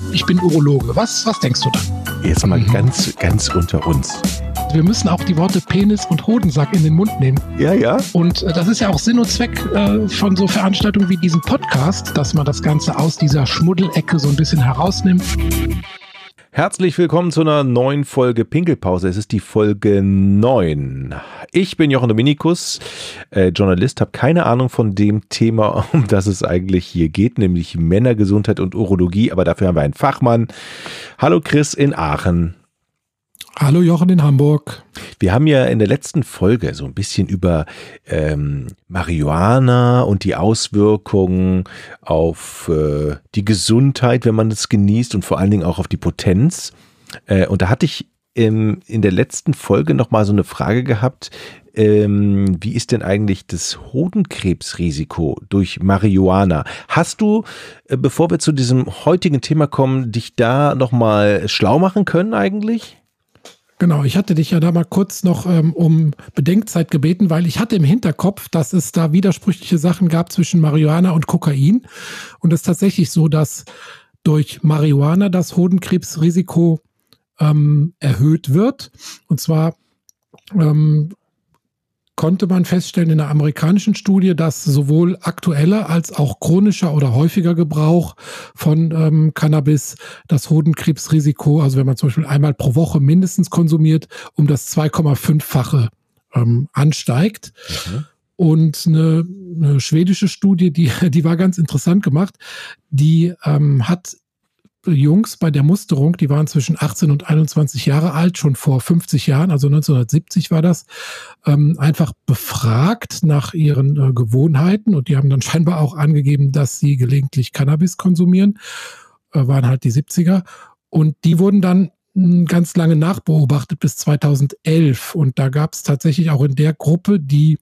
ich bin Urologe. Was denkst du da? Jetzt mal ganz unter uns. Wir müssen auch die Worte Penis und Hodensack in den Mund nehmen. Ja. Und das ist ja auch Sinn und Zweck von so Veranstaltungen wie diesem Podcast, dass man das Ganze aus dieser Schmuddelecke so ein bisschen herausnimmt. Herzlich willkommen zu einer neuen Folge Pinkelpause. Es ist die Folge 9. Ich bin Jochen Dominikus, Journalist, habe keine Ahnung von dem Thema, um das es eigentlich hier geht, nämlich Männergesundheit und Urologie, aber dafür haben wir einen Fachmann. Hallo Chris in Aachen. Hallo Jochen in Hamburg. Wir haben ja in der letzten Folge so ein bisschen über Marihuana und die Auswirkungen auf die Gesundheit, wenn man es genießt, und vor allen Dingen auch auf die Potenz. Und da hatte ich in der letzten Folge nochmal so eine Frage gehabt, wie ist denn eigentlich das Hodenkrebsrisiko durch Marihuana? Hast du, bevor wir zu diesem heutigen Thema kommen, dich da nochmal schlau machen können eigentlich? Genau, ich hatte dich ja da mal kurz noch um Bedenkzeit gebeten, weil ich hatte im Hinterkopf, dass es da widersprüchliche Sachen gab zwischen Marihuana und Kokain. Und es ist tatsächlich so, dass durch Marihuana das Hodenkrebsrisiko erhöht wird. Und zwar konnte man feststellen in einer amerikanischen Studie, dass sowohl aktueller als auch chronischer oder häufiger Gebrauch von Cannabis das Hodenkrebsrisiko, also wenn man zum Beispiel einmal pro Woche mindestens konsumiert, um das 2,5-fache ansteigt. Mhm. Und eine schwedische Studie, die war ganz interessant gemacht, die hat Jungs bei der Musterung, die waren zwischen 18 und 21 Jahre alt, schon vor 50 Jahren, also 1970 war das, einfach befragt nach ihren Gewohnheiten, und die haben dann scheinbar auch angegeben, dass sie gelegentlich Cannabis konsumieren, waren halt die 70er, und die wurden dann ganz lange nachbeobachtet bis 2011, und da gab es tatsächlich auch in der Gruppe, die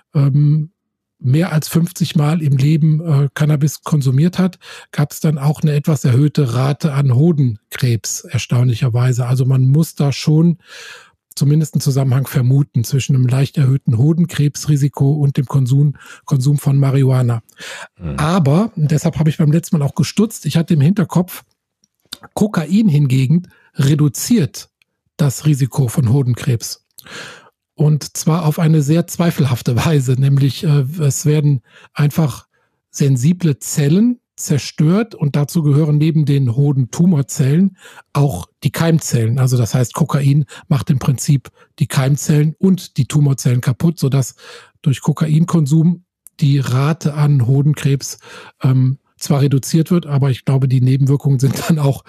mehr als 50 Mal im Leben Cannabis konsumiert hat, gab es dann auch eine etwas erhöhte Rate an Hodenkrebs, erstaunlicherweise. Also man muss da schon zumindest einen Zusammenhang vermuten zwischen einem leicht erhöhten Hodenkrebsrisiko und dem Konsum von Marihuana. Mhm. Aber, und deshalb habe ich beim letzten Mal auch gestutzt, ich hatte im Hinterkopf, Kokain hingegen reduziert das Risiko von Hodenkrebs. Und zwar auf eine sehr zweifelhafte Weise, nämlich es werden einfach sensible Zellen zerstört, und dazu gehören neben den Hodentumorzellen auch die Keimzellen. Also das heißt, Kokain macht im Prinzip die Keimzellen und die Tumorzellen kaputt, sodass durch Kokainkonsum die Rate an Hodenkrebs zwar reduziert wird, aber ich glaube, die Nebenwirkungen sind dann auch,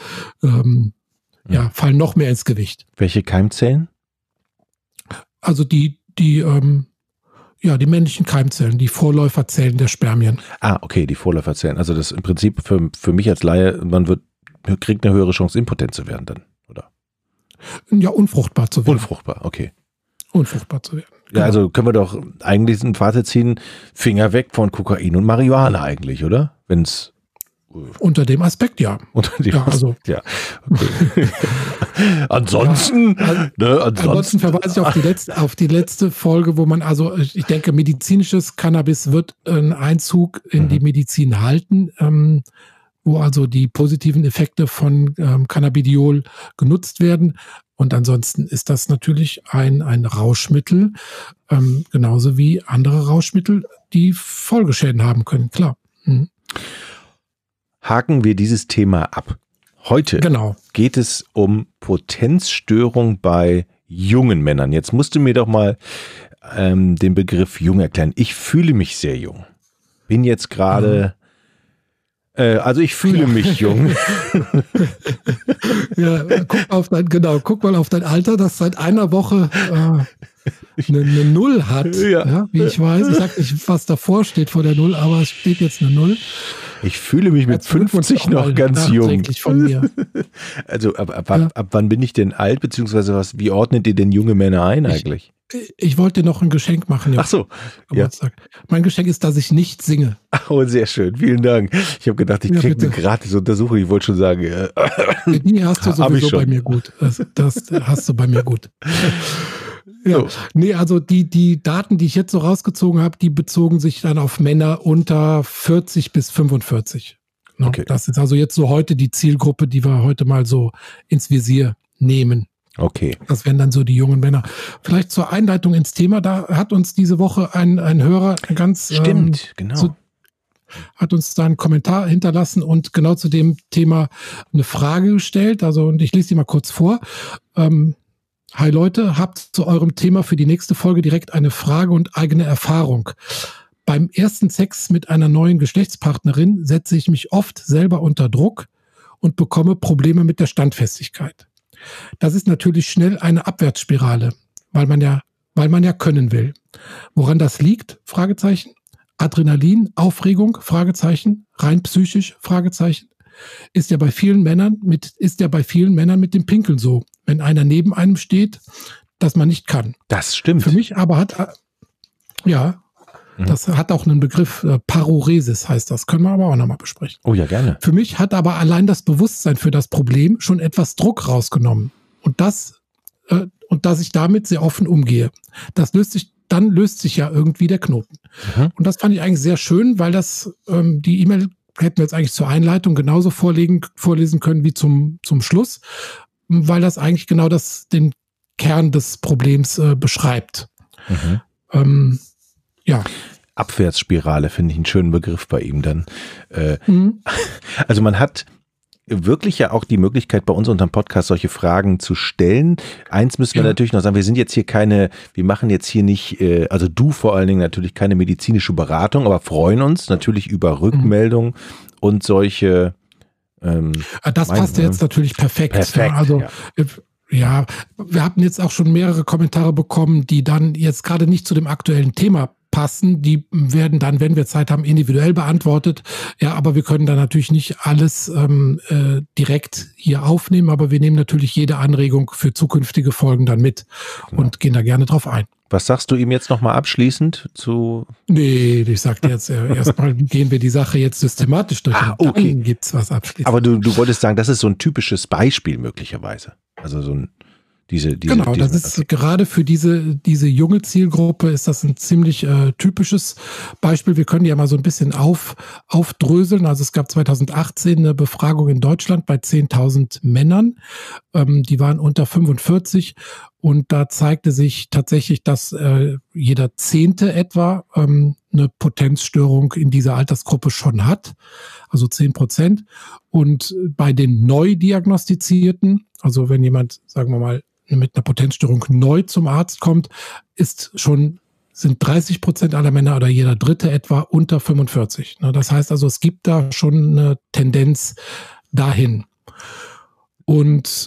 fallen noch mehr ins Gewicht. Welche Keimzellen? Also die männlichen Keimzellen, die Vorläuferzellen der Spermien. Ah, okay, die Vorläuferzellen. Also das im Prinzip für mich als Laie, kriegt eine höhere Chance, impotent zu werden dann, oder? Ja, unfruchtbar zu werden. Unfruchtbar, okay. Unfruchtbar zu werden. Genau. Ja, also können wir doch eigentlich ein Fazit ziehen, Finger weg von Kokain und Marihuana eigentlich, oder? Wenn's unter dem Aspekt, ja. Unter dem Aspekt, ja. Okay. Ansonsten verweise ich auf die letzte Folge, wo man ich denke, medizinisches Cannabis wird einen Einzug in die Medizin halten, wo also die positiven Effekte von Cannabidiol genutzt werden. Und ansonsten ist das natürlich ein Rauschmittel, genauso wie andere Rauschmittel, die Folgeschäden haben können, klar. Mhm. Haken wir dieses Thema ab. Heute geht es um Potenzstörung bei jungen Männern. Jetzt musst du mir doch mal den Begriff jung erklären. Ich fühle mich sehr jung. Bin jetzt gerade, ich fühle mich jung. Ja, guck mal auf dein Alter, das seit einer Woche eine Null hat, ja, wie ich weiß. Ich sag nicht, was davor steht vor der Null, aber es steht jetzt eine Null. Ich fühle mich mit 50 noch ganz jung. Von mir. Also ab wann bin ich denn alt, beziehungsweise wie ordnet ihr denn junge Männer ein eigentlich? Ich wollte dir noch ein Geschenk machen. Ach so. Ja. Mein Geschenk ist, dass ich nicht singe. Oh, sehr schön. Vielen Dank. Ich habe gedacht, ich kriege eine gratis Untersuchung. Ich wollte schon sagen, die hast du sowieso bei mir gut. Das hast du bei mir gut. Ja, so. Nee, also die Daten, die ich jetzt so rausgezogen habe, die bezogen sich dann auf Männer unter 40 bis 45. Ne? Okay. Das ist also jetzt so heute die Zielgruppe, die wir heute mal so ins Visier nehmen. Okay. Das wären dann so die jungen Männer. Vielleicht zur Einleitung ins Thema, da hat uns diese Woche ein Hörer ganz Genau. hat uns da einen Kommentar hinterlassen und genau zu dem Thema eine Frage gestellt. Also, und ich lese die mal kurz vor. Hi Leute, habt zu eurem Thema für die nächste Folge direkt eine Frage und eigene Erfahrung. Beim ersten Sex mit einer neuen Geschlechtspartnerin setze ich mich oft selber unter Druck und bekomme Probleme mit der Standfestigkeit. Das ist natürlich schnell eine Abwärtsspirale, weil man ja können will. Woran das liegt? Fragezeichen. Adrenalin, Aufregung, Fragezeichen, rein psychisch, Fragezeichen, ist ja bei vielen Männern mit dem Pinkeln so, wenn einer neben einem steht, dass man nicht kann. Das stimmt. Für mich aber das hat auch einen Begriff, Paruresis heißt das, können wir aber auch nochmal besprechen. Oh ja, gerne. Für mich hat aber allein das Bewusstsein für das Problem schon etwas Druck rausgenommen und dass ich damit sehr offen umgehe. Dann löst sich ja irgendwie der Knoten. Und das fand ich eigentlich sehr schön, weil das die E-Mail hätten wir jetzt eigentlich zur Einleitung genauso vorlesen können wie zum Schluss, weil das eigentlich genau den Kern des Problems beschreibt. Abwärtsspirale finde ich einen schönen Begriff bei ihm dann. Also man hat wirklich ja auch die Möglichkeit, bei uns unterm Podcast solche Fragen zu stellen. Eins müssen wir natürlich noch sagen, wir machen jetzt hier nicht, also du vor allen Dingen natürlich keine medizinische Beratung, aber freuen uns natürlich über Rückmeldungen und solche. Das passt ja jetzt natürlich perfekt. Also ja, wir hatten jetzt auch schon mehrere Kommentare bekommen, die dann jetzt gerade nicht zu dem aktuellen Thema passen. Die werden dann, wenn wir Zeit haben, individuell beantwortet. Ja, aber wir können da natürlich nicht alles direkt hier aufnehmen, aber wir nehmen natürlich jede Anregung für zukünftige Folgen dann mit und gehen da gerne drauf ein. Was sagst du ihm jetzt nochmal abschließend zu? Nee, ich sagte jetzt erstmal gehen wir die Sache jetzt systematisch durch. Okay. Dann gibt's was abschließend. Aber du wolltest sagen, das ist so ein typisches Beispiel möglicherweise. Also so ein das ist gerade für diese junge Zielgruppe ist das ein ziemlich typisches Beispiel. Wir können ja mal so ein bisschen aufdröseln. Also es gab 2018 eine Befragung in Deutschland bei 10.000 Männern. Die waren unter 45 und da zeigte sich tatsächlich, dass jeder 10. etwa eine Potenzstörung in dieser Altersgruppe schon hat. Also 10%. Und bei den neu diagnostizierten, also wenn jemand, sagen wir mal, mit einer Potenzstörung neu zum Arzt kommt, sind 30% aller Männer oder jeder Dritte etwa unter 45. Das heißt also, es gibt da schon eine Tendenz dahin. Und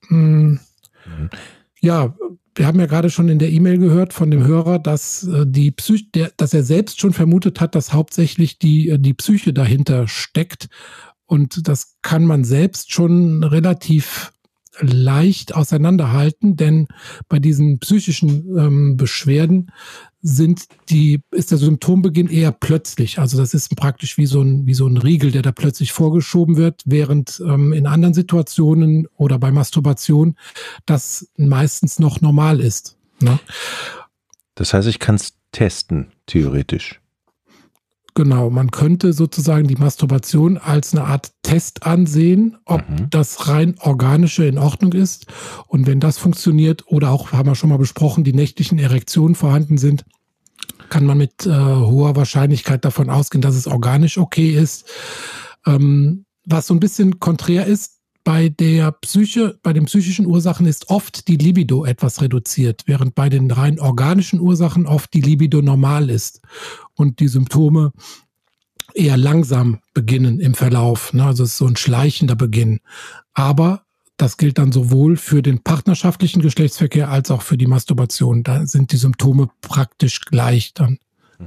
wir haben ja gerade schon in der E-Mail gehört von dem Hörer, dass dass er selbst schon vermutet hat, dass hauptsächlich die Psyche dahinter steckt. Und das kann man selbst schon relativ leicht auseinanderhalten, denn bei diesen psychischen Beschwerden ist der Symptombeginn eher plötzlich. Also das ist praktisch wie so ein Riegel, der da plötzlich vorgeschoben wird, während in anderen Situationen oder bei Masturbation das meistens noch normal ist. Ne? Das heißt, ich kann es testen, theoretisch. Genau, man könnte sozusagen die Masturbation als eine Art Test ansehen, ob das rein organische in Ordnung ist. Und wenn das funktioniert oder auch, haben wir schon mal besprochen, die nächtlichen Erektionen vorhanden sind, kann man mit hoher Wahrscheinlichkeit davon ausgehen, dass es organisch okay ist. Was so ein bisschen konträr ist, bei den psychischen Ursachen ist oft die Libido etwas reduziert, während bei den rein organischen Ursachen oft die Libido normal ist und die Symptome eher langsam beginnen im Verlauf. Also es ist so ein schleichender Beginn. Aber das gilt dann sowohl für den partnerschaftlichen Geschlechtsverkehr als auch für die Masturbation. Da sind die Symptome praktisch gleich dann.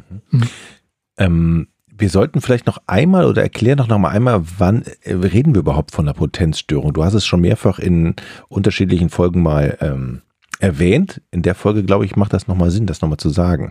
Wir sollten vielleicht noch einmal oder erklären noch mal einmal, wann reden wir überhaupt von einer Potenzstörung? Du hast es schon mehrfach in unterschiedlichen Folgen mal erwähnt. In der Folge, glaube ich, macht das nochmal Sinn, das nochmal zu sagen.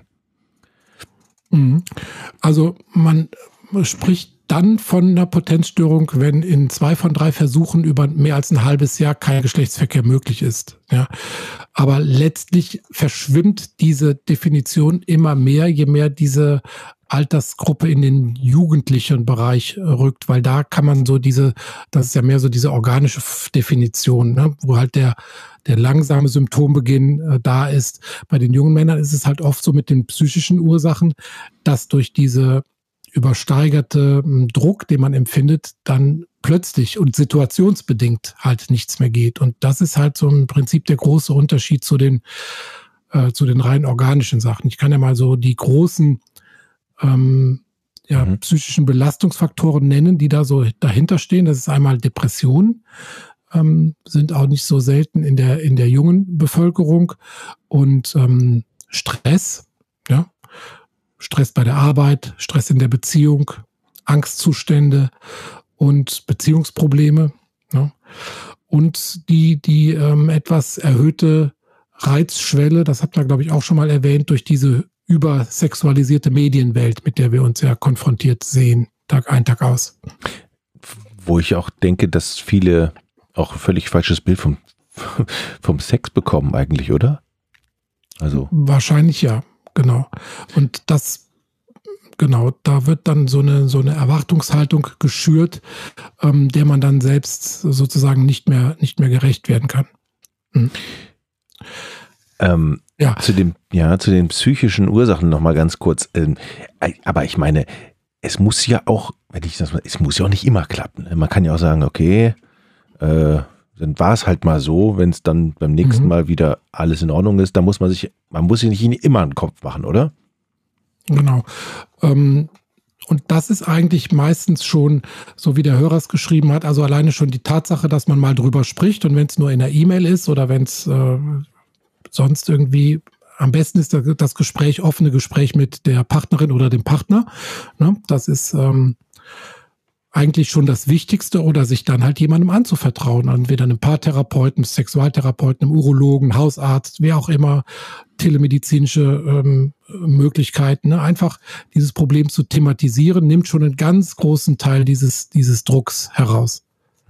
Also man spricht dann von einer Potenzstörung, wenn in 2 von 3 Versuchen über mehr als ein halbes Jahr kein Geschlechtsverkehr möglich ist. Ja. Aber letztlich verschwimmt diese Definition immer mehr, je mehr diese Altersgruppe in den jugendlichen Bereich rückt, weil da kann man so das ist ja mehr so diese organische Definition, ne, wo halt der langsame Symptombeginn da ist. Bei den jungen Männern ist es halt oft so mit den psychischen Ursachen, dass durch diese übersteigerte Druck, den man empfindet, dann plötzlich und situationsbedingt halt nichts mehr geht. Und das ist halt so im Prinzip der große Unterschied zu den rein organischen Sachen. Ich kann ja mal so die großen psychischen Belastungsfaktoren nennen, die da so dahinter stehen. Das ist einmal Depressionen, sind auch nicht so selten in der jungen Bevölkerung, und Stress, ja, Stress bei der Arbeit, Stress in der Beziehung, Angstzustände und Beziehungsprobleme, ja, und die etwas erhöhte Reizschwelle, das habt ihr, glaube ich, auch schon mal erwähnt, durch diese übersexualisierte Medienwelt, mit der wir uns ja konfrontiert sehen, Tag ein, Tag aus. Wo ich auch denke, dass viele auch ein völlig falsches Bild vom Sex bekommen eigentlich, oder? Also wahrscheinlich ja, genau. Und da wird dann so eine Erwartungshaltung geschürt, der man dann selbst sozusagen nicht mehr gerecht werden kann. Zu den psychischen Ursachen noch mal ganz kurz. Aber ich meine, es muss ja auch nicht immer klappen. Man kann ja auch sagen, okay, dann war es halt mal so, wenn es dann beim nächsten Mal wieder alles in Ordnung ist, dann muss man sich nicht immer einen Kopf machen, oder? Genau. Und das ist eigentlich meistens schon, so wie der Hörer es geschrieben hat, also alleine schon die Tatsache, dass man mal drüber spricht, und wenn es nur in der E-Mail ist oder wenn es sonst irgendwie, am besten ist das offene Gespräch mit der Partnerin oder dem Partner. Ne? Das ist eigentlich schon das Wichtigste, oder sich dann halt jemandem anzuvertrauen, entweder einem Paartherapeuten, Sexualtherapeuten, einem Urologen, Hausarzt, wer auch immer, telemedizinische Möglichkeiten. Ne? Einfach dieses Problem zu thematisieren, nimmt schon einen ganz großen Teil dieses Drucks heraus.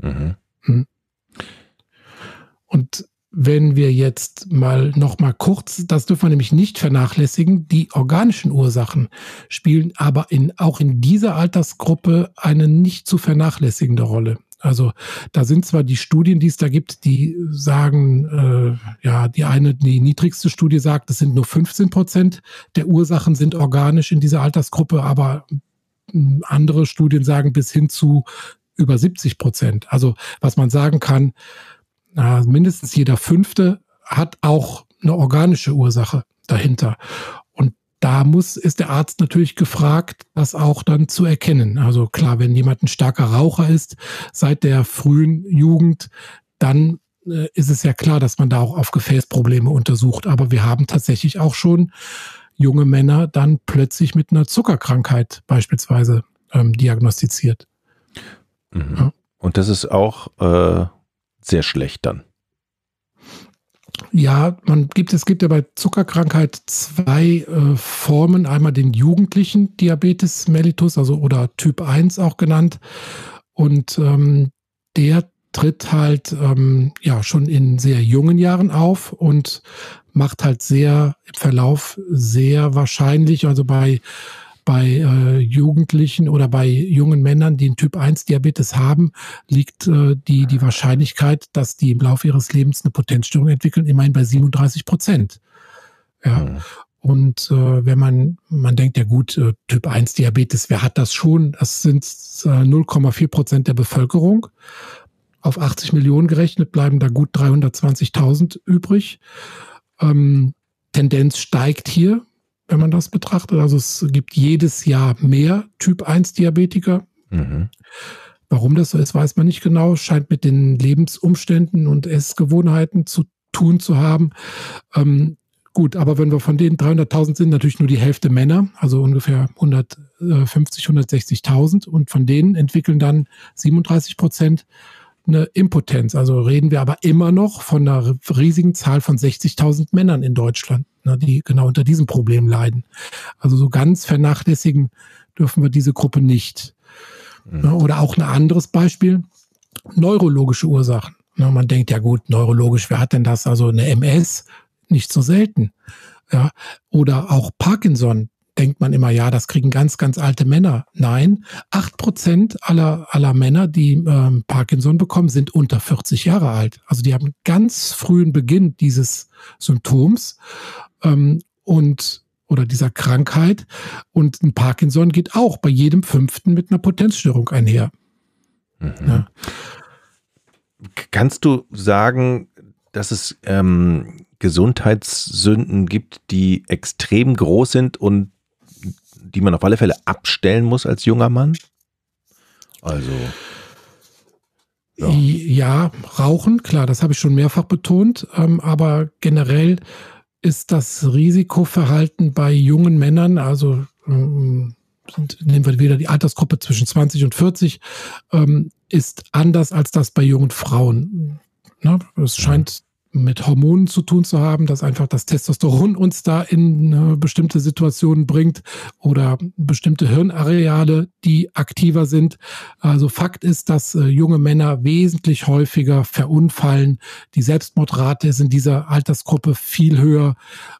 Und wenn wir jetzt noch mal kurz, das dürfen wir nämlich nicht vernachlässigen, die organischen Ursachen spielen aber auch in dieser Altersgruppe eine nicht zu vernachlässigende Rolle. Also da sind zwar die Studien, die es da gibt, die sagen, die niedrigste Studie sagt, es sind nur 15% der Ursachen sind organisch in dieser Altersgruppe, aber andere Studien sagen bis hin zu über 70%. Also was man sagen kann, mindestens jeder 5. hat auch eine organische Ursache dahinter. Und da ist der Arzt natürlich gefragt, das auch dann zu erkennen. Also klar, wenn jemand ein starker Raucher ist, seit der frühen Jugend, dann ist es ja klar, dass man da auch auf Gefäßprobleme untersucht. Aber wir haben tatsächlich auch schon junge Männer dann plötzlich mit einer Zuckerkrankheit beispielsweise diagnostiziert. Ja. Und das ist auch sehr schlecht dann. Ja, es gibt ja bei Zuckerkrankheit 2 Formen. Einmal den jugendlichen Diabetes mellitus, also oder Typ 1 auch genannt. Und der tritt halt schon in sehr jungen Jahren auf und macht halt im Verlauf sehr wahrscheinlich, also bei Jugendlichen oder bei jungen Männern, die einen Typ-1-Diabetes haben, liegt die Wahrscheinlichkeit, dass die im Laufe ihres Lebens eine Potenzstörung entwickeln, immerhin bei 37%. Ja. Und wenn man denkt, ja gut, Typ-1-Diabetes, wer hat das schon? Das sind 0,4% der Bevölkerung. Auf 80 Millionen gerechnet bleiben da gut 320.000 übrig. Tendenz steigt hier, wenn man das betrachtet. Also es gibt jedes Jahr mehr Typ-1-Diabetiker. Warum das so ist, weiß man nicht genau. Scheint mit den Lebensumständen und Essgewohnheiten zu tun zu haben. Gut, aber wenn wir von den 300.000 sind, natürlich nur die Hälfte Männer, also ungefähr 150.000, 160.000. Und von denen entwickeln dann 37% eine Impotenz. Also reden wir aber immer noch von einer riesigen Zahl von 60.000 Männern in Deutschland, die genau unter diesem Problem leiden. Also so ganz vernachlässigen dürfen wir diese Gruppe nicht. Oder auch ein anderes Beispiel, neurologische Ursachen. Man denkt, ja gut, neurologisch, wer hat denn das? Also eine MS, nicht so selten. Ja. Oder auch Parkinson, denkt man immer, ja, das kriegen ganz, ganz alte Männer. Nein, 8% aller Männer, die Parkinson bekommen, sind unter 40 Jahre alt. Also die haben einen ganz frühen Beginn dieses Symptoms oder dieser Krankheit. Und ein Parkinson geht auch bei jedem 5. mit einer Potenzstörung einher. Mhm. Ja. Kannst du sagen, dass es Gesundheitssünden gibt, die extrem groß sind und die man auf alle Fälle abstellen muss als junger Mann? Also ja, Rauchen, klar, das habe ich schon mehrfach betont, aber generell ist das Risikoverhalten bei jungen Männern, also nehmen wir wieder die Altersgruppe zwischen 20 und 40, ist anders als das bei jungen Frauen. Ne? Es scheint mit Hormonen zu tun zu haben, dass einfach das Testosteron uns da in bestimmte Situationen bringt oder bestimmte Hirnareale, die aktiver sind. Also Fakt ist, dass junge Männer wesentlich häufiger verunfallen. Die Selbstmordrate ist in dieser Altersgruppe viel höher.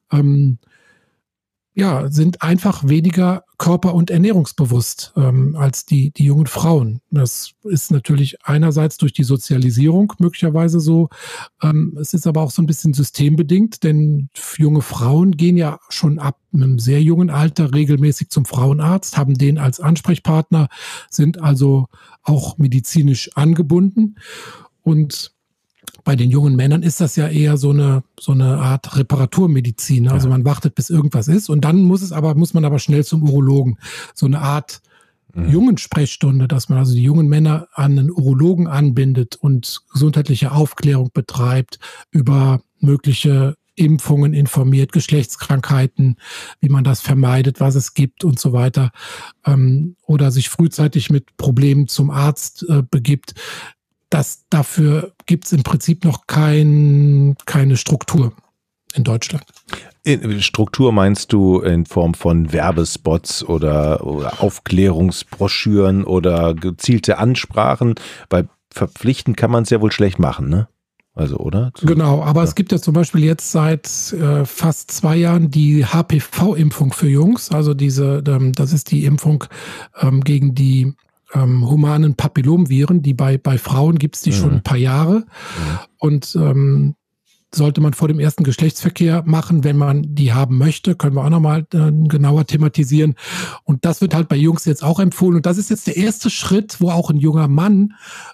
Sind einfach weniger körper- und ernährungsbewusst als die jungen Frauen. Das ist natürlich einerseits durch die Sozialisierung möglicherweise so. Es ist aber auch so ein bisschen systembedingt, denn junge Frauen gehen ja schon ab einem sehr jungen Alter regelmäßig zum Frauenarzt, haben den als Ansprechpartner, sind also auch medizinisch angebunden. Und bei den jungen Männern ist das ja eher so eine Art Reparaturmedizin. Also man wartet, bis irgendwas ist und dann muss man aber schnell zum Urologen. So eine Art jungen Sprechstunde, dass man also die jungen Männer an einen Urologen anbindet und gesundheitliche Aufklärung betreibt, über mögliche Impfungen informiert, Geschlechtskrankheiten, wie man das vermeidet, was es gibt und so weiter. Oder sich frühzeitig mit Problemen zum Arzt begibt. Dafür gibt es im Prinzip noch keine Struktur in Deutschland. Struktur meinst du in Form von Werbespots oder Aufklärungsbroschüren oder gezielte Ansprachen? Weil verpflichtend kann man es ja wohl schlecht machen, ne? Also, oder? Genau, aber es gibt ja zum Beispiel jetzt seit fast 2 Jahren die HPV-Impfung für Jungs. Also das ist die Impfung gegen die humanen Papillomviren, die bei Frauen gibt es die schon ein paar Jahre. Und sollte man vor dem ersten Geschlechtsverkehr machen, wenn man die haben möchte, können wir auch nochmal genauer thematisieren. Und das wird halt bei Jungs jetzt auch empfohlen. Und das ist jetzt der erste Schritt, wo auch ein junger Mann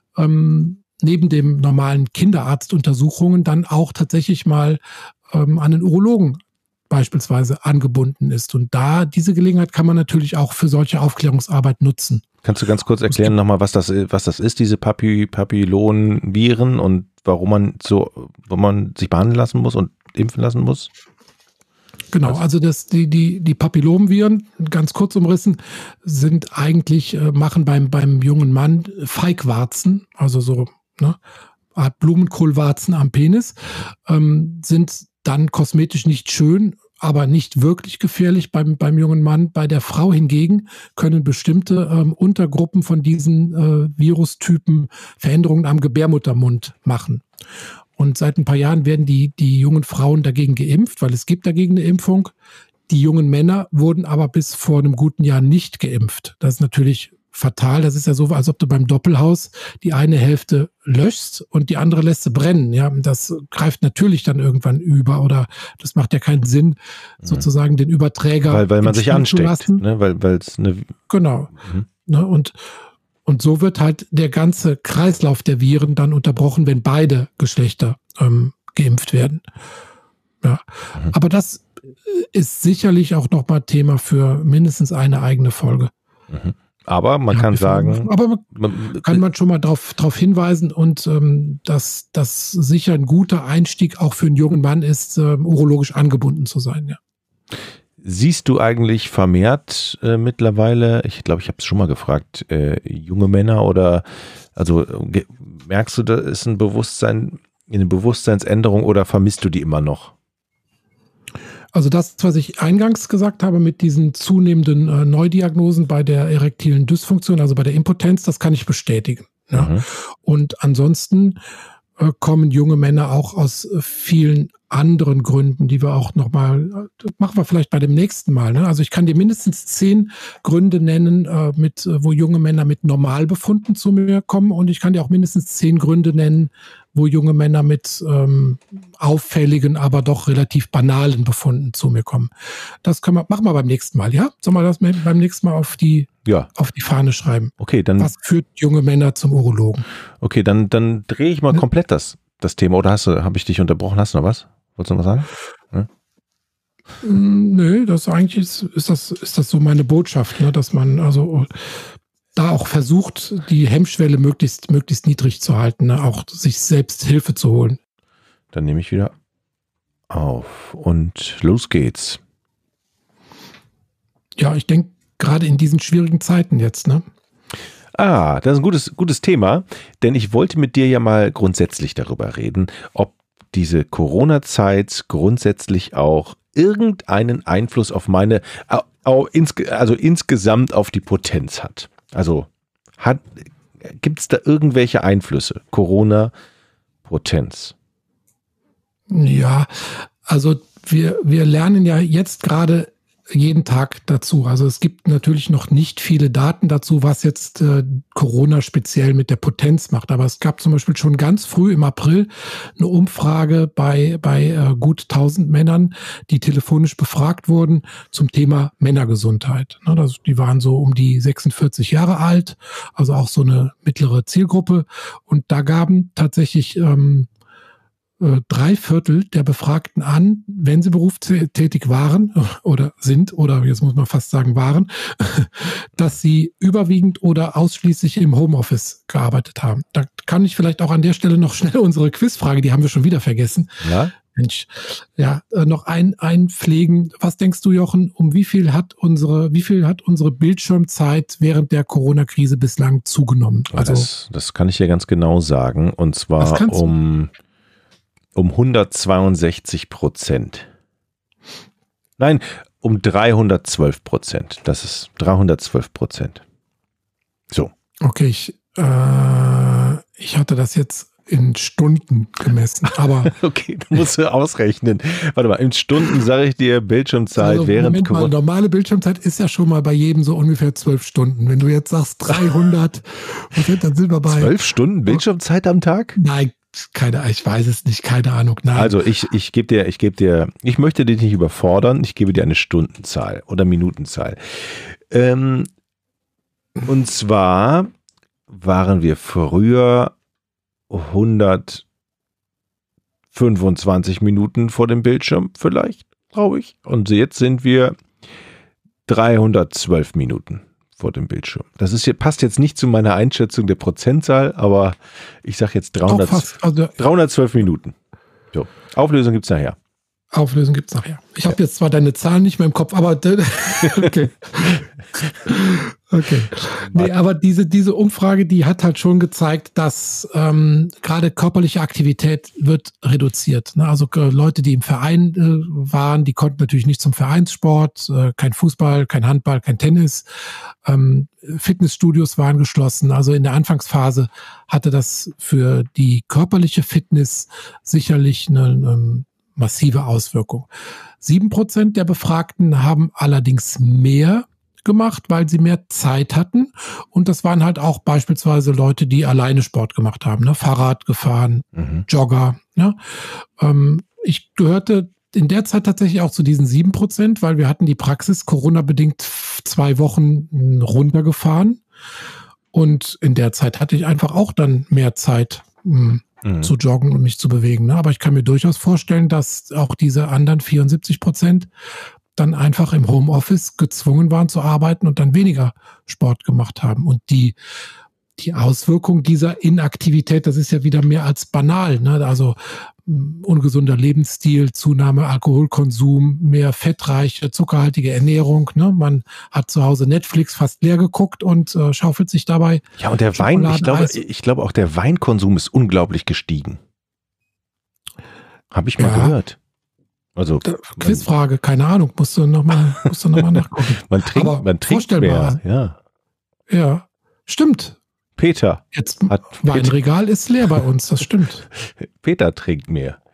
neben dem normalen Kinderarztuntersuchungen dann auch tatsächlich mal an einen Urologen beispielsweise angebunden ist. Und diese Gelegenheit kann man natürlich auch für solche Aufklärungsarbeit nutzen. Kannst du ganz kurz erklären nochmal, was das ist, diese Papillonviren und warum man sich behandeln lassen muss und impfen lassen muss? Genau, also die Papillomviren, ganz kurz umrissen, sind eigentlich, machen beim jungen Mann Feigwarzen, also so Art Blumenkohlwarzen am Penis, sind dann kosmetisch nicht schön, aber nicht wirklich gefährlich beim jungen Mann. Bei der Frau hingegen können bestimmte Untergruppen von diesen Virustypen Veränderungen am Gebärmuttermund machen. Und seit ein paar Jahren werden die jungen Frauen dagegen geimpft, weil es gibt dagegen eine Impfung. Die jungen Männer wurden aber bis vor einem guten Jahr nicht geimpft. Das ist natürlich fatal. Das ist ja so, als ob du beim Doppelhaus die eine Hälfte löschst und die andere lässt sie brennen. Ja, das greift natürlich dann irgendwann über oder das macht ja keinen Sinn, sozusagen den Überträger weil man sich ansteckt, ne? Weil es eine genau. Ne? Und so wird halt der ganze Kreislauf der Viren dann unterbrochen, wenn beide Geschlechter geimpft werden. Ja, aber das ist sicherlich auch nochmal Thema für mindestens eine eigene Folge. Aber man kann sagen... Aber kann man schon mal darauf hinweisen und dass das sicher ein guter Einstieg auch für einen jungen Mann ist, urologisch angebunden zu sein. Ja. Siehst du eigentlich vermehrt mittlerweile, ich glaube, ich habe es schon mal gefragt, junge Männer oder, also merkst du, da ist eine Bewusstseinsänderung oder vermisst du die immer noch? Also das, was ich eingangs gesagt habe mit diesen zunehmenden Neudiagnosen bei der erektilen Dysfunktion, also bei der Impotenz, das kann ich bestätigen. Ja. Und ansonsten kommen junge Männer auch aus vielen anderen Gründen, die wir auch nochmal, machen wir vielleicht bei dem nächsten Mal. Ne? Also ich kann dir mindestens 10 Gründe nennen, wo junge Männer mit Normalbefunden zu mir kommen, und ich kann dir auch mindestens 10 Gründe nennen, wo junge Männer mit auffälligen, aber doch relativ banalen Befunden zu mir kommen. Das machen wir beim nächsten Mal, ja? Sollen wir das beim nächsten Mal auf die Fahne schreiben? Okay, dann. Was führt junge Männer zum Urologen? Okay, dann drehe ich mal komplett das Thema. Oder habe ich dich unterbrochen? Hast du noch was? Wolltest du noch was sagen? Ja? Nö, das eigentlich ist das so meine Botschaft, ne? Dass man also da auch versucht, die Hemmschwelle möglichst niedrig zu halten, ne? Auch sich selbst Hilfe zu holen. Dann nehme ich wieder auf und los geht's. Ja, ich denke, gerade in diesen schwierigen Zeiten jetzt, ne? Das ist ein gutes Thema, denn ich wollte mit dir ja mal grundsätzlich darüber reden, ob diese Corona-Zeit grundsätzlich auch irgendeinen Einfluss auf insgesamt auf die Potenz hat. Also gibt es da irgendwelche Einflüsse? Corona, Potenz. Ja, also wir lernen ja jetzt gerade jeden Tag dazu. Also es gibt natürlich noch nicht viele Daten dazu, was jetzt Corona speziell mit der Potenz macht. Aber es gab zum Beispiel schon ganz früh im April eine Umfrage bei gut 1000 Männern, die telefonisch befragt wurden zum Thema Männergesundheit. Die waren so um die 46 Jahre alt, also auch so eine mittlere Zielgruppe. Und da gaben tatsächlich 3/4 der Befragten an, wenn sie berufstätig waren oder sind, oder jetzt muss man fast sagen waren, dass sie überwiegend oder ausschließlich im Homeoffice gearbeitet haben. Da kann ich vielleicht auch an der Stelle noch schnell unsere Quizfrage, die haben wir schon wieder vergessen. Ja? Mensch, noch einpflegen. Was denkst du, Jochen, wie viel hat unsere Bildschirmzeit während der Corona-Krise bislang zugenommen? Also, das kann ich ja ganz genau sagen, und zwar um 162%. Nein, um 312%. Das ist 312%. So. Okay, ich hatte das jetzt in Stunden gemessen, aber okay, du musst du ausrechnen. Warte mal, in Stunden sage ich dir Bildschirmzeit also während Corona. Normale Bildschirmzeit ist ja schon mal bei jedem so ungefähr 12 Stunden. Wenn du jetzt sagst 300, dann sind wir bei 12 Stunden Bildschirmzeit am Tag? Nein. Ich weiß es nicht, keine Ahnung. Nein. Also ich möchte dich nicht überfordern, ich gebe dir eine Stundenzahl oder Minutenzahl. Und zwar waren wir früher 125 Minuten vor dem Bildschirm vielleicht, glaube ich. Und jetzt sind wir 312 Minuten vor dem Bildschirm. Passt jetzt nicht zu meiner Einschätzung der Prozentzahl, aber ich sage jetzt 312 Minuten. So, Auflösung gibt es nachher. Ich habe jetzt zwar deine Zahlen nicht mehr im Kopf, aber okay. Okay. Nee, aber diese Umfrage, die hat halt schon gezeigt, dass gerade körperliche Aktivität wird reduziert. Ne? Also Leute, die im Verein waren, die konnten natürlich nicht zum Vereinssport, kein Fußball, kein Handball, kein Tennis. Fitnessstudios waren geschlossen. Also in der Anfangsphase hatte das für die körperliche Fitness sicherlich eine massive Auswirkung. 7% der Befragten haben allerdings mehr gemacht, weil sie mehr Zeit hatten. Und das waren halt auch beispielsweise Leute, die alleine Sport gemacht haben, ne? Fahrrad gefahren, Jogger. Ne? Ich gehörte in der Zeit tatsächlich auch zu diesen 7%, weil wir hatten die Praxis Corona-bedingt 2 Wochen runtergefahren. Und in der Zeit hatte ich einfach auch dann mehr Zeit zu joggen und mich zu bewegen. Ne? Aber ich kann mir durchaus vorstellen, dass auch diese anderen 74% dann einfach im Homeoffice gezwungen waren zu arbeiten und dann weniger Sport gemacht haben. Und die Auswirkung dieser Inaktivität, das ist ja wieder mehr als banal. Ne? Also ungesunder Lebensstil, Zunahme Alkoholkonsum, mehr fettreiche, zuckerhaltige Ernährung. Ne? Man hat zu Hause Netflix fast leer geguckt und schaufelt sich dabei. Ja, und der Wein, ich glaube auch der Weinkonsum ist unglaublich gestiegen. Habe ich mal gehört. Also Quizfrage, keine Ahnung, musst du noch mal nachgucken. man trinkt mehr, ja. Ja, stimmt. Peter. Weinregal ist leer bei uns, das stimmt. Peter trinkt mehr.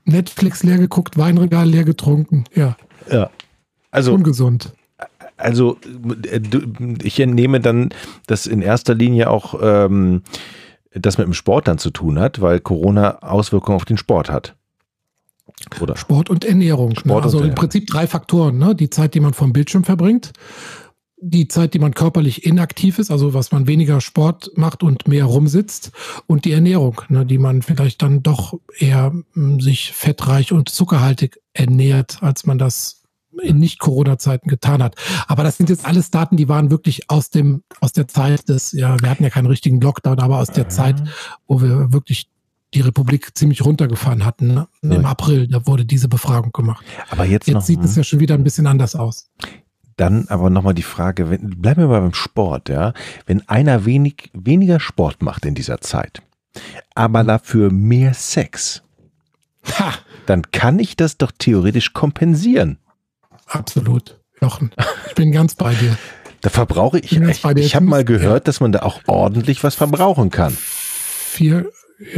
Netflix leer geguckt, Weinregal leer getrunken. Ja. Ja. Also, ungesund. Also ich entnehme dann, dass in erster Linie auch das mit dem Sport dann zu tun hat, weil Corona Auswirkungen auf den Sport hat. Oder? Sport und Ernährung. Sport also und im Prinzip 3 Faktoren. Ne? Die Zeit, die man vom Bildschirm verbringt, die Zeit, die man körperlich inaktiv ist, also was man weniger Sport macht und mehr rumsitzt, und die Ernährung, ne, die man vielleicht dann doch eher sich fettreich und zuckerhaltig ernährt, als man das in Nicht-Corona-Zeiten getan hat. Aber das sind jetzt alles Daten, die waren wirklich aus der Zeit wir hatten ja keinen richtigen Lockdown, aber aus der Zeit, wo wir wirklich die Republik ziemlich runtergefahren hatten. Ne? Im April, da wurde diese Befragung gemacht. Aber jetzt sieht es ja schon wieder ein bisschen anders aus. Dann aber nochmal die Frage, bleiben wir mal beim Sport, ja. Wenn einer weniger Sport macht in dieser Zeit, aber dafür mehr Sex, dann kann ich das doch theoretisch kompensieren. Absolut, Jochen. Ich bin ganz bei dir. Da verbrauche ich echt. Ich habe mal gehört, dass man da auch ordentlich was verbrauchen kann. 4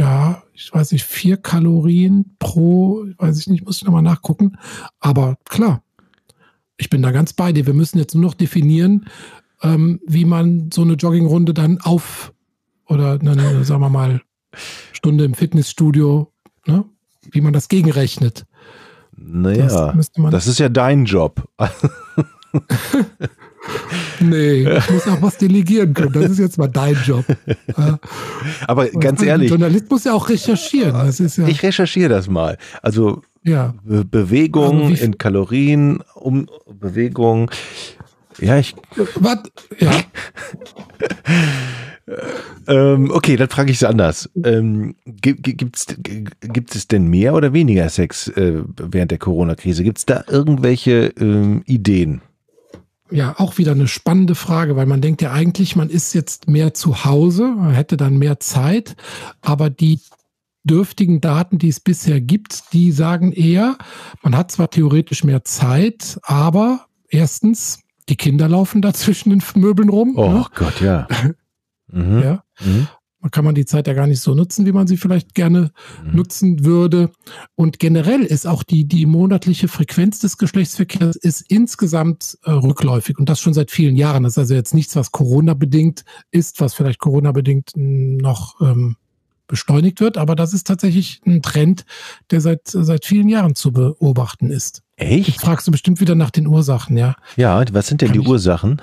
Kalorien pro, weiß ich nicht, muss ich nochmal nachgucken. Aber klar, ich bin da ganz bei dir. Wir müssen jetzt nur noch definieren, wie man so eine Joggingrunde dann oder eine, sagen wir mal, Stunde im Fitnessstudio, ne, wie man das gegenrechnet. Naja, das ist ja dein Job. Nee, ich muss auch was delegieren können. Das ist jetzt mal dein Job. Aber ganz ehrlich. Ein Journalist muss ja auch recherchieren. Das ist ja, ich recherchiere das mal. Also Bewegung in Kalorien, Bewegung. Ja, okay, dann frage ich es anders. Gibt es denn mehr oder weniger Sex während der Corona-Krise? Gibt es da irgendwelche Ideen? Ja, auch wieder eine spannende Frage, weil man denkt ja eigentlich, man ist jetzt mehr zu Hause, man hätte dann mehr Zeit, aber die dürftigen Daten, die es bisher gibt, die sagen eher, man hat zwar theoretisch mehr Zeit, aber erstens, die Kinder laufen da zwischen den Möbeln rum. Oh ne? Gott, ja. Ja. Man kann die Zeit ja gar nicht so nutzen, wie man sie vielleicht gerne nutzen würde. Und generell ist auch die monatliche Frequenz des Geschlechtsverkehrs ist insgesamt rückläufig. Und das schon seit vielen Jahren. Das ist also jetzt nichts, was Corona-bedingt ist, was vielleicht Corona-bedingt noch beschleunigt wird. Aber das ist tatsächlich ein Trend, der seit vielen Jahren zu beobachten ist. Echt? Jetzt fragst du bestimmt wieder nach den Ursachen, ja? Ja, was sind denn die Ursachen?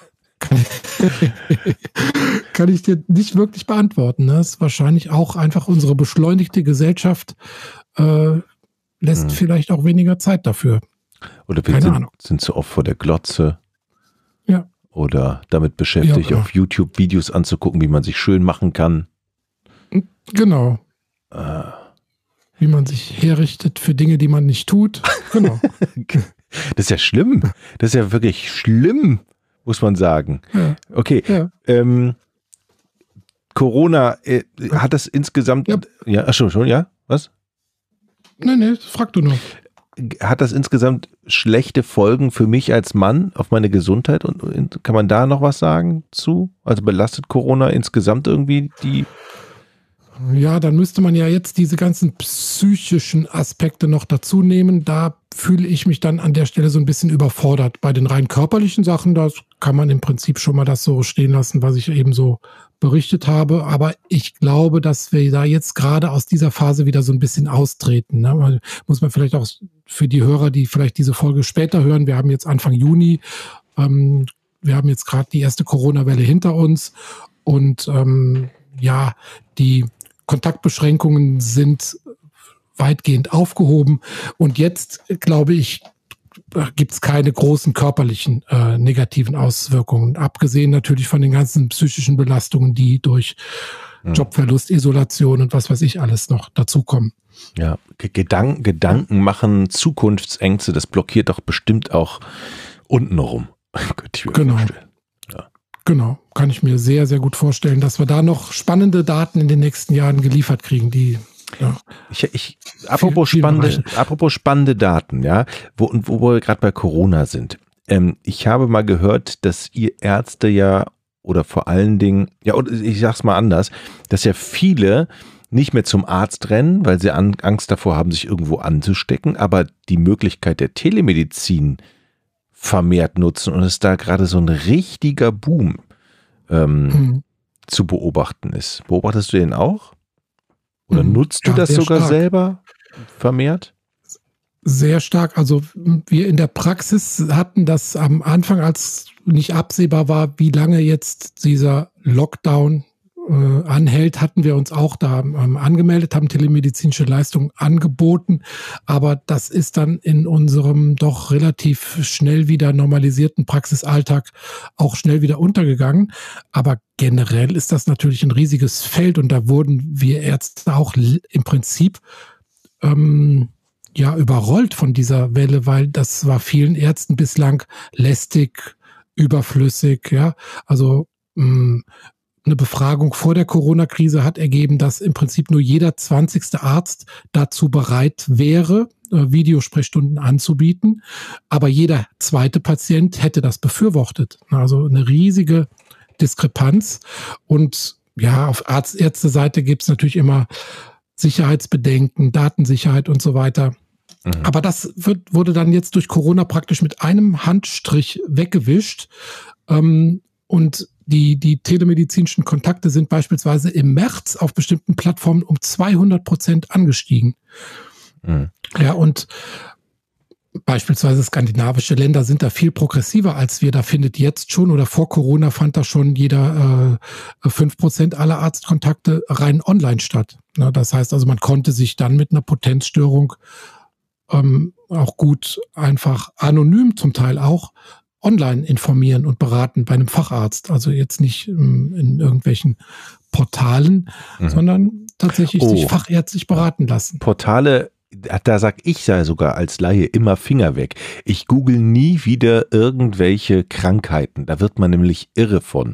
Kann ich dir nicht wirklich beantworten. Ne? Das ist wahrscheinlich auch einfach unsere beschleunigte Gesellschaft lässt vielleicht auch weniger Zeit dafür. Oder wir sind zu oft vor der Glotze. Ja. Oder damit beschäftigt, auf YouTube Videos anzugucken, wie man sich schön machen kann. Genau. Wie man sich herrichtet für Dinge, die man nicht tut. Genau. Das ist ja schlimm. Das ist ja wirklich schlimm, muss man sagen. Ja. Okay. Ja. Corona, hat das insgesamt... Ja, ach schon, ja? Was? Nee, frag du nur. Hat das insgesamt schlechte Folgen für mich als Mann auf meine Gesundheit? Und kann man da noch was sagen zu? Also belastet Corona insgesamt irgendwie die... Ja, dann müsste man ja jetzt diese ganzen psychischen Aspekte noch dazu nehmen. Da fühle ich mich dann an der Stelle so ein bisschen überfordert. Bei den rein körperlichen Sachen, da kann man im Prinzip schon mal das so stehen lassen, was ich eben so berichtet habe. Aber ich glaube, dass wir da jetzt gerade aus dieser Phase wieder so ein bisschen austreten. Ne? Muss man vielleicht auch für die Hörer, die vielleicht diese Folge später hören, wir haben jetzt Anfang Juni, wir haben jetzt gerade die erste Corona-Welle hinter uns und die Kontaktbeschränkungen sind weitgehend aufgehoben und jetzt, glaube ich, gibt es keine großen körperlichen negativen Auswirkungen, abgesehen natürlich von den ganzen psychischen Belastungen, die durch Jobverlust, Isolation und was weiß ich alles noch dazukommen. Ja, Gedanken machen, Zukunftsängste, das blockiert doch bestimmt auch untenrum. Könnte ich mir vorstellen. Genau, kann ich mir sehr, sehr gut vorstellen, dass wir da noch spannende Daten in den nächsten Jahren geliefert kriegen, die apropos spannende Daten, ja, wo wir gerade bei Corona sind. Ich habe mal gehört, dass ihr Ärzte oder vor allen Dingen, und ich sag's mal anders, dass ja viele nicht mehr zum Arzt rennen, weil sie Angst davor haben, sich irgendwo anzustecken, aber die Möglichkeit der Telemedizin vermehrt nutzen und es da gerade so ein richtiger Boom zu beobachten ist. Beobachtest du den auch? Oder nutzt du das sogar selber vermehrt? Sehr stark. Also wir in der Praxis hatten das am Anfang, als nicht absehbar war, wie lange jetzt dieser Lockdown anhält, hatten wir uns auch da angemeldet, haben telemedizinische Leistungen angeboten, aber das ist dann in unserem doch relativ schnell wieder normalisierten Praxisalltag auch schnell wieder untergegangen. Aber generell ist das natürlich ein riesiges Feld und da wurden wir Ärzte auch im Prinzip überrollt von dieser Welle, weil das war vielen Ärzten bislang lästig, überflüssig, ja, also eine Befragung vor der Corona-Krise hat ergeben, dass im Prinzip nur jeder 20. Arzt dazu bereit wäre, Videosprechstunden anzubieten. Aber jeder zweite Patient hätte das befürwortet. Also eine riesige Diskrepanz. Und ja, auf Ärzteseite gibt es natürlich immer Sicherheitsbedenken, Datensicherheit und so weiter. Aber das wurde dann jetzt durch Corona praktisch mit einem Handstrich weggewischt. Und die telemedizinischen Kontakte sind beispielsweise im März auf bestimmten Plattformen um 200% angestiegen. Ja, und beispielsweise skandinavische Länder sind da viel progressiver als wir. Da findet jetzt schon oder vor Corona fand da schon jeder 5% aller Arztkontakte rein online statt. Das heißt also, man konnte sich dann mit einer Potenzstörung auch gut einfach anonym zum Teil auch online informieren und beraten bei einem Facharzt. Also jetzt nicht in irgendwelchen Portalen, sondern tatsächlich sich fachärztlich beraten lassen. Portale, da sag ich ja sogar als Laie immer Finger weg. Ich google nie wieder irgendwelche Krankheiten. Da wird man nämlich irre von.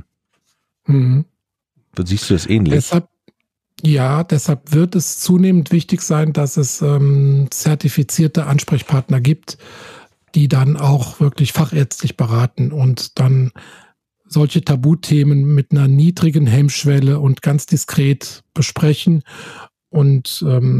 Siehst du das ähnlich? Deshalb wird es zunehmend wichtig sein, dass es zertifizierte Ansprechpartner gibt, die dann auch wirklich fachärztlich beraten und dann solche Tabuthemen mit einer niedrigen Hemmschwelle und ganz diskret besprechen. Und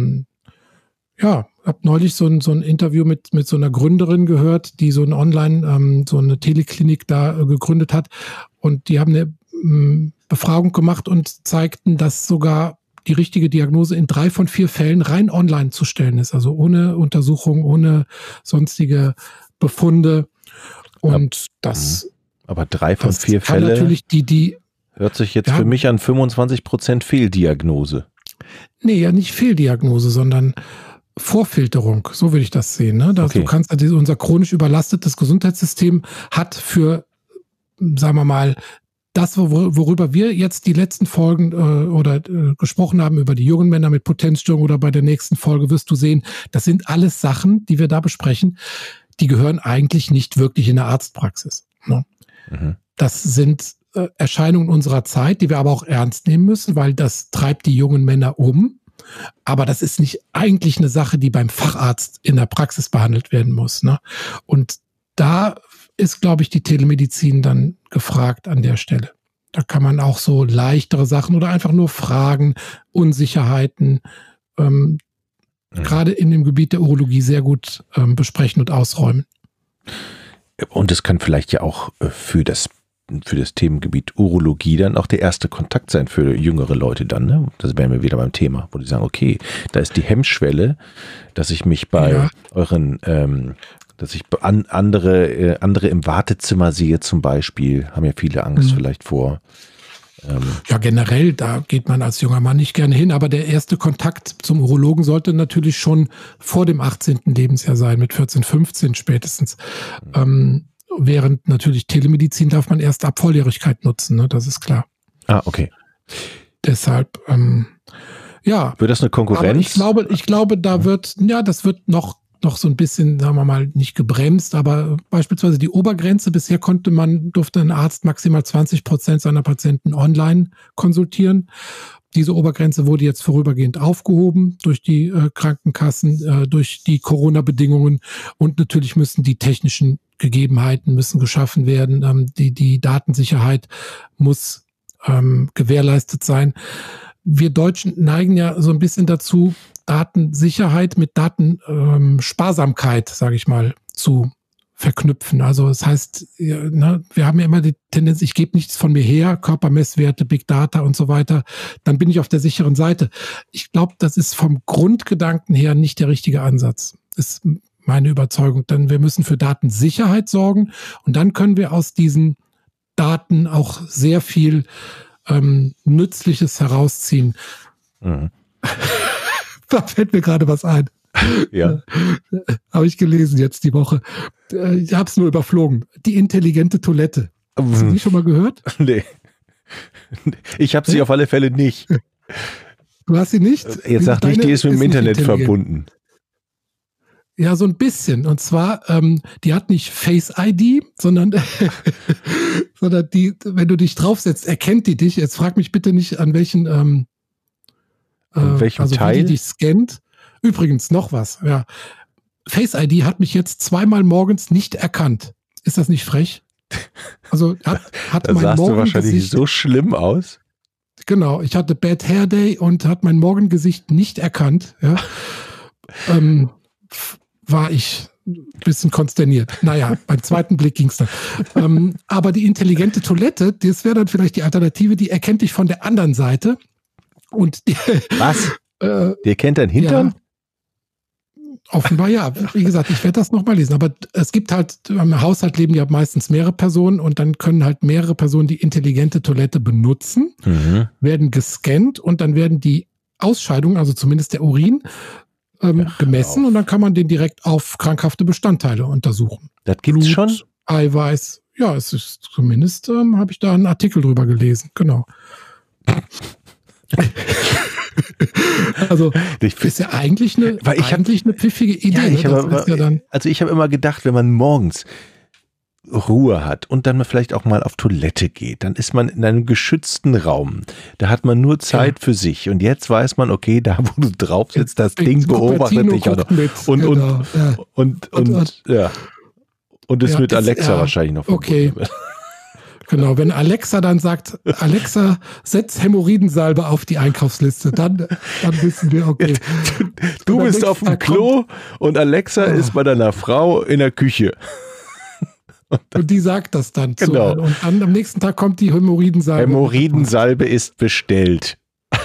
habe neulich so ein Interview mit so einer Gründerin gehört, die so ein Online, so eine Teleklinik da gegründet hat. Und die haben eine Befragung gemacht und zeigten, dass sogar die richtige Diagnose in 3 von 4 Fällen rein online zu stellen ist. Also ohne Untersuchung, ohne sonstige Befunde. Und das. Aber 3 von 4 Fälle natürlich hört sich jetzt für mich an 25% Fehldiagnose. Nee, ja nicht Fehldiagnose, sondern Vorfilterung. So würde ich das sehen. Ne? Du kannst, unser chronisch überlastetes Gesundheitssystem hat für, sagen wir mal, das, worüber wir jetzt die letzten Folgen gesprochen haben, über die jungen Männer mit Potenzstörung oder bei der nächsten Folge wirst du sehen, das sind alles Sachen, die wir da besprechen, die gehören eigentlich nicht wirklich in der Arztpraxis. Ne? Das sind Erscheinungen unserer Zeit, die wir aber auch ernst nehmen müssen, weil das treibt die jungen Männer um. Aber das ist nicht eigentlich eine Sache, die beim Facharzt in der Praxis behandelt werden muss. Ne? Und da ist, glaube ich, die Telemedizin dann gefragt an der Stelle. Da kann man auch so leichtere Sachen oder einfach nur Fragen, Unsicherheiten, gerade in dem Gebiet der Urologie sehr gut besprechen und ausräumen. Und es kann vielleicht ja auch für das Themengebiet Urologie dann auch der erste Kontakt sein für jüngere Leute dann, ne? Das wären wir wieder beim Thema, wo die sagen, okay, da ist die Hemmschwelle, dass ich mich bei euren, dass ich andere im Wartezimmer sehe zum Beispiel, haben ja viele Angst vielleicht vor. Ja, generell, da geht man als junger Mann nicht gerne hin, aber der erste Kontakt zum Urologen sollte natürlich schon vor dem 18. Lebensjahr sein, mit 14, 15 spätestens. Während natürlich Telemedizin darf man erst ab Volljährigkeit nutzen, ne? Das ist klar. Ah, okay. Deshalb, Wird das eine Konkurrenz? Aber ich glaube, das wird noch so ein bisschen, sagen wir mal, nicht gebremst, aber beispielsweise die Obergrenze, bisher durfte ein Arzt maximal 20% seiner Patienten online konsultieren. Diese Obergrenze wurde jetzt vorübergehend aufgehoben durch die Krankenkassen, durch die Corona-Bedingungen und natürlich müssen die technischen Gegebenheiten geschaffen werden. Die Datensicherheit muss gewährleistet sein. wir Deutschen neigen ja so ein bisschen dazu, Datensicherheit mit Datensparsamkeit, sage ich mal, zu verknüpfen. Also das heißt, wir haben ja immer die Tendenz, ich gebe nichts von mir her, Körpermesswerte, Big Data und so weiter, dann bin ich auf der sicheren Seite. Ich glaube, das ist vom Grundgedanken her nicht der richtige Ansatz. Das ist meine Überzeugung. Denn wir müssen für Datensicherheit sorgen und dann können wir aus diesen Daten auch sehr viel Nützliches herausziehen. Mhm. Da fällt mir gerade was ein. Ja. Habe ich gelesen jetzt die Woche. Ich habe es nur überflogen. Die intelligente Toilette. Hast du die schon mal gehört? Nee. Ich habe sie auf alle Fälle nicht. Du hast sie nicht? Jetzt sag nicht, die ist mit dem Internet verbunden. Ja, so ein bisschen. Und zwar, die hat nicht Face ID, sondern die, wenn du dich draufsetzt, erkennt die dich. Jetzt frag mich bitte nicht, an welchen an welchem Teil? Wie die dich scannt. Übrigens, noch was. Ja. Face ID hat mich jetzt zweimal morgens nicht erkannt. Ist das nicht frech? Also hat da mein sahst du wahrscheinlich so schlimm aus. Genau, ich hatte Bad Hair Day und hat mein Morgengesicht nicht erkannt. Ja. War ich ein bisschen konsterniert. Naja, beim zweiten Blick ging's dann. Aber die intelligente Toilette, das wäre dann vielleicht die Alternative, die erkennt dich von der anderen Seite. Und die, was? Die erkennt dein Hintern? Ja, offenbar ja. Wie gesagt, ich werde das nochmal lesen. Aber es gibt halt, im Haushalt leben ja meistens mehrere Personen und dann können halt mehrere Personen die intelligente Toilette benutzen, werden gescannt und dann werden die Ausscheidungen, also zumindest der Urin, gemessen und dann kann man den direkt auf krankhafte Bestandteile untersuchen. Das gibt's schon? Eiweiß. Ja, es ist zumindest, habe ich da einen Artikel drüber gelesen. Genau. Also, ist ja eigentlich eine pfiffige Idee. Ja, ich habe immer gedacht, wenn man morgens Ruhe hat und dann vielleicht auch mal auf Toilette geht, dann ist man in einem geschützten Raum. Da hat man nur Zeit für sich. Und jetzt weiß man, okay, da wo du drauf sitzt, das Ding beobachtet dich auch noch. Und es wird Alexa wahrscheinlich noch verbunden. Okay. Genau, wenn Alexa dann sagt, Alexa, setz Hämorrhoidensalbe auf die Einkaufsliste, dann wissen wir, okay. Du bist auf dem Klo und Alexa ist bei deiner Frau in der Küche. Und die sagt das dann. Genau. Und dann am nächsten Tag kommt die Hämorrhoidensalbe. Hämorrhoidensalbe ist bestellt.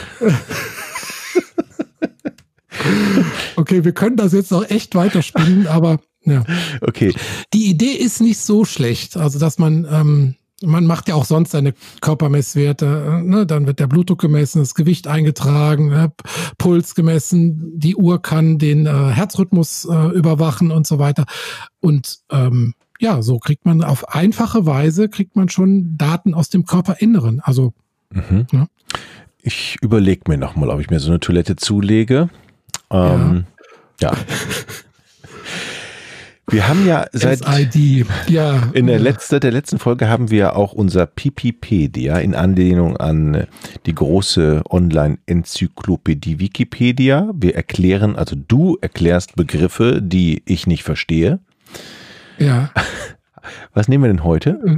Okay, wir können das jetzt noch echt weiterspinnen, aber ja. Okay. Die Idee ist nicht so schlecht. Also, dass man macht ja auch sonst seine Körpermesswerte, ne? Dann wird der Blutdruck gemessen, das Gewicht eingetragen, ne? Puls gemessen, die Uhr kann den Herzrhythmus überwachen und so weiter. Und so kriegt man auf einfache Weise schon Daten aus dem Körperinneren. Also ja. Ich überlege mir nochmal, ob ich mir so eine Toilette zulege. Ja. Wir haben ja seit in der letzten Folge haben wir ja auch unser Pipipedia in Anlehnung an die große Online-Enzyklopädie Wikipedia. Du erklärst Begriffe, die ich nicht verstehe. Ja. Was nehmen wir denn heute?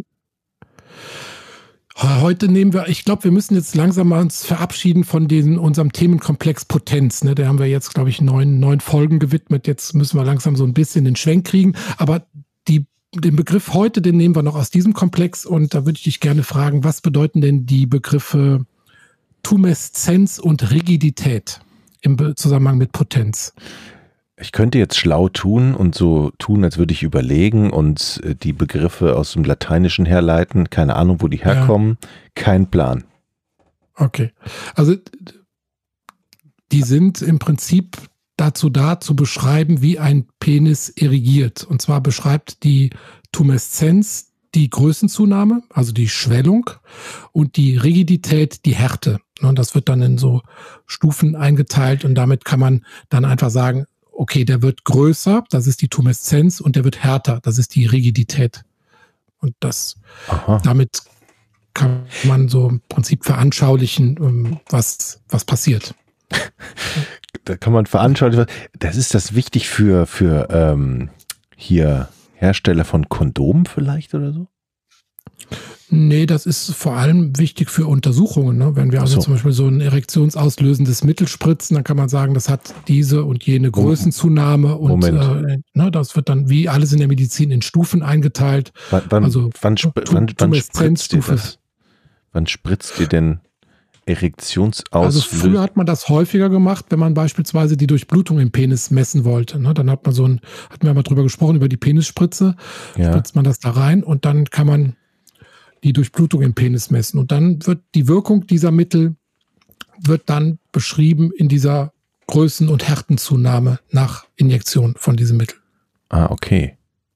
Heute ich glaube, wir müssen jetzt langsam mal uns verabschieden von unserem Themenkomplex Potenz. Ne? Da haben wir jetzt, glaube ich, neun Folgen gewidmet. Jetzt müssen wir langsam so ein bisschen den Schwenk kriegen. Aber den Begriff heute, den nehmen wir noch aus diesem Komplex. Und da würde ich dich gerne fragen, was bedeuten denn die Begriffe Tumeszenz und Rigidität im Zusammenhang mit Potenz? Ich könnte jetzt schlau tun und so tun, als würde ich überlegen und die Begriffe aus dem Lateinischen herleiten. Keine Ahnung, wo die herkommen. Ja. Kein Plan. Okay. Also die sind im Prinzip dazu da, zu beschreiben, wie ein Penis erigiert. Und zwar beschreibt die Tumeszenz die Größenzunahme, also die Schwellung, und die Rigidität, die Härte. Und das wird dann in so Stufen eingeteilt und damit kann man dann einfach sagen, okay, der wird größer, das ist die Tumeszenz, und der wird härter, das ist die Rigidität. Und damit kann man so im Prinzip veranschaulichen, was passiert. Da kann man veranschaulichen, das ist das wichtig für hier Hersteller von Kondomen vielleicht oder so? Nee, das ist vor allem wichtig für Untersuchungen. Ne? Wenn wir also zum Beispiel so ein erektionsauslösendes Mittel spritzen, dann kann man sagen, das hat diese und jene Größenzunahme und das wird dann wie alles in der Medizin in Stufen eingeteilt. Wann spritzt ihr das? Wann spritzt ihr denn Erektionsauslösung? Also früher hat man das häufiger gemacht, wenn man beispielsweise die Durchblutung im Penis messen wollte. Ne? Dann hatten wir mal drüber gesprochen, über die Penisspritze. Ja. Spritzt man das da rein und dann kann man die Durchblutung im Penis messen. Und dann wird die Wirkung dieser Mittel wird dann beschrieben in dieser Größen- und Härtenzunahme nach Injektion von diesem Mittel. Ah, okay.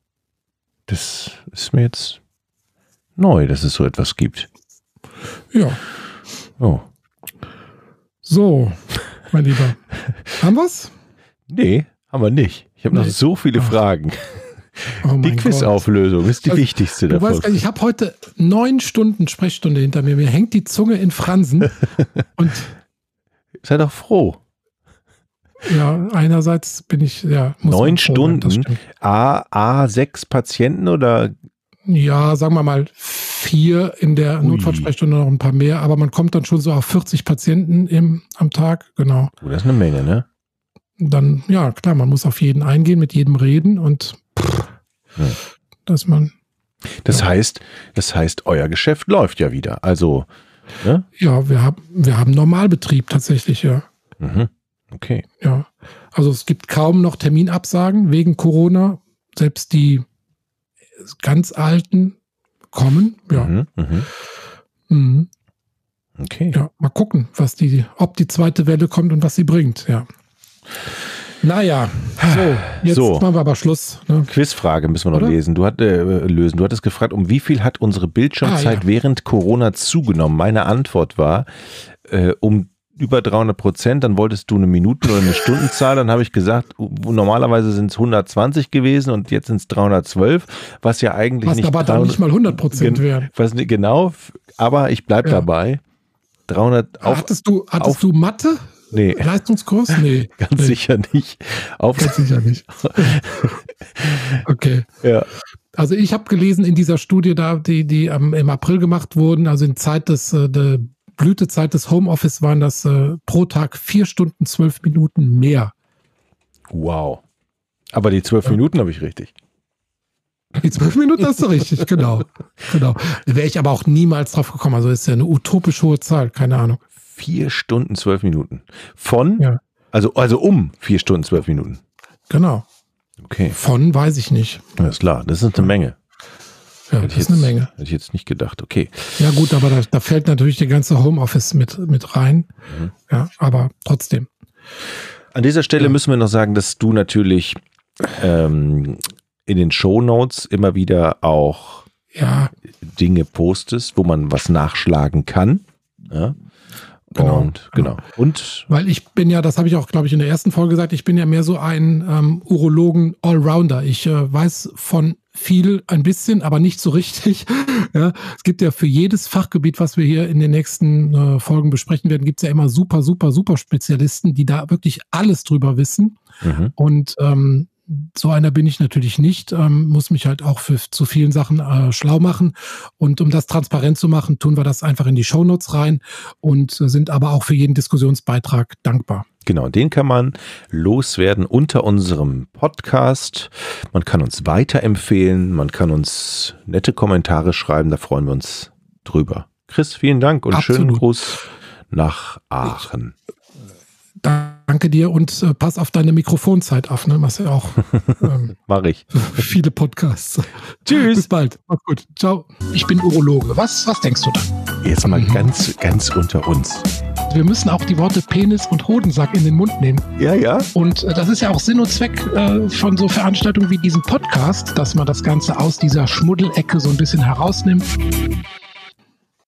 Das ist mir jetzt neu, dass es so etwas gibt. Ja. Oh. So, mein Lieber. Haben wir's? Nee, haben wir nicht. Ich habe noch so viele Fragen. Oh die Quizauflösung ist die wichtigste davon. Du weißt gar nicht, ich habe heute 9 Stunden Sprechstunde hinter mir. Mir hängt die Zunge in Fransen. Und sei doch froh. Ja, einerseits bin ich, muss 9 Stunden? A 6 Patienten oder? Ja, sagen wir mal 4 in der Notfallsprechstunde, noch ein paar mehr. Aber man kommt dann schon so auf 40 Patienten am Tag. Genau. Oh, das ist eine Menge, ne? Dann, ja, klar, man muss auf jeden eingehen, mit jedem reden und dass man. Das heißt, euer Geschäft läuft ja wieder. Also, ne? Ja, wir haben Normalbetrieb tatsächlich, ja. Mhm. Okay. Ja. Also es gibt kaum noch Terminabsagen wegen Corona. Selbst die ganz Alten kommen. Ja. Mhm. Okay. Ja, mal gucken, ob die zweite Welle kommt und was sie bringt, ja. Naja, jetzt machen wir aber Schluss. Ne? Quizfrage müssen wir noch lösen. Du hattest gefragt, um wie viel hat unsere Bildschirmzeit während Corona zugenommen? Meine Antwort war, um über 300%, dann wolltest du eine Minuten- oder eine Stundenzahl, dann habe ich gesagt, normalerweise sind es 120 gewesen und jetzt sind es 312, was ja eigentlich was nicht... aber dann nicht mal 100% wären. Genau, aber ich bleibe dabei. 300 Hattest du Mathe? Nee. Leistungskurs? Nee. Ganz sicher nicht. Ganz sicher nicht. Okay. Ja. Also ich habe gelesen in dieser Studie, die im April gemacht wurden, also in der Blütezeit des Homeoffice waren das pro Tag 4 Stunden 12 Minuten mehr. Wow. Aber die 12 Minuten habe ich richtig. Die 12 Minuten hast du richtig, genau. Wäre ich aber auch niemals drauf gekommen. Also ist ja eine utopisch hohe Zahl, keine Ahnung. 4 Stunden 12 Minuten. Also um 4 Stunden 12 Minuten. Genau. Okay. Von weiß ich nicht. Alles klar, das ist eine Menge. Ja, das ist eine Menge. Hätte ich jetzt nicht gedacht, okay. Ja gut, aber da fällt natürlich der ganze Homeoffice mit rein. Mhm. Ja, aber trotzdem. An dieser Stelle müssen wir noch sagen, dass du natürlich in den Shownotes immer wieder auch Dinge postest, wo man was nachschlagen kann. Ja. Genau. Und weil ich bin ja, das habe ich auch, glaube ich, in der ersten Folge gesagt, ich bin ja mehr so ein Urologen-Allrounder. Ich weiß von viel ein bisschen, aber nicht so richtig. Ja, es gibt ja für jedes Fachgebiet, was wir hier in den nächsten Folgen besprechen werden, gibt es ja immer super, super, super Spezialisten, die da wirklich alles drüber wissen. Mhm. Und so einer bin ich natürlich nicht, muss mich halt auch zu vielen Sachen schlau machen. Und um das transparent zu machen, tun wir das einfach in die Shownotes rein und sind aber auch für jeden Diskussionsbeitrag dankbar. Genau, den kann man loswerden unter unserem Podcast. Man kann uns weiterempfehlen, man kann uns nette Kommentare schreiben, da freuen wir uns drüber. Chris, vielen Dank und schönen Gruß nach Aachen. Danke dir und pass auf deine Mikrofonzeit auf, ne? Machst ja auch mach ich. Viele Podcasts. Tschüss. Bis bald. Mach's gut. Ciao. Ich bin Urologe. Was denkst du da? Jetzt mal ganz unter uns. Wir müssen auch die Worte Penis und Hodensack in den Mund nehmen. Ja. Und das ist ja auch Sinn und Zweck von so Veranstaltungen wie diesem Podcast, dass man das Ganze aus dieser Schmuddelecke so ein bisschen herausnimmt.